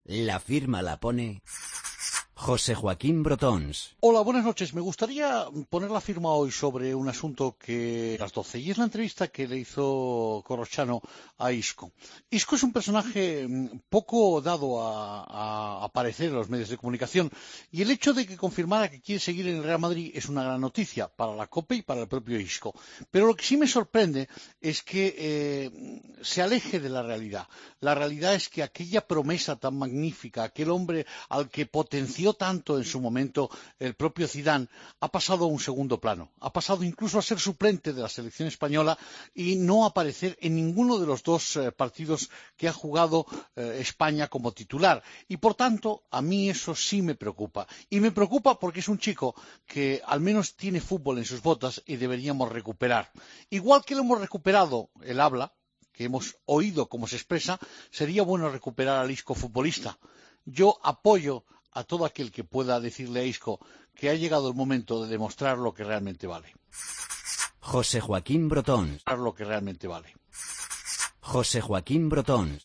La firma la pone José Joaquín Brotons. Hola, buenas noches. Me gustaría poner la firma hoy sobre un asunto que a las 12, y es la entrevista que le hizo Corrochano a Isco. Isco es un personaje poco dado a aparecer en los medios de comunicación, y el hecho de que confirmara que quiere seguir en el Real Madrid es una gran noticia para la COPE y para el propio Isco. Pero lo que sí me sorprende es que se aleje de la realidad. La realidad es que aquella promesa tan magnífica, aquel hombre al que potenció tanto en su momento el propio Zidane, ha pasado a un segundo plano, ha pasado incluso a ser suplente de la selección española y no aparecer en ninguno de los dos partidos que ha jugado España como titular. Y por tanto, a mí eso sí me preocupa. Y me preocupa porque es un chico que al menos tiene fútbol en sus botas y deberíamos recuperar. Igual que lo hemos recuperado el habla, que hemos oído cómo se expresa, sería bueno recuperar al Isco futbolista. Yo apoyo a todo aquel que pueda decirle a Isco que ha llegado el momento de demostrar lo que realmente vale. José Joaquín Brotons. Lo que realmente vale. José Joaquín Brotons.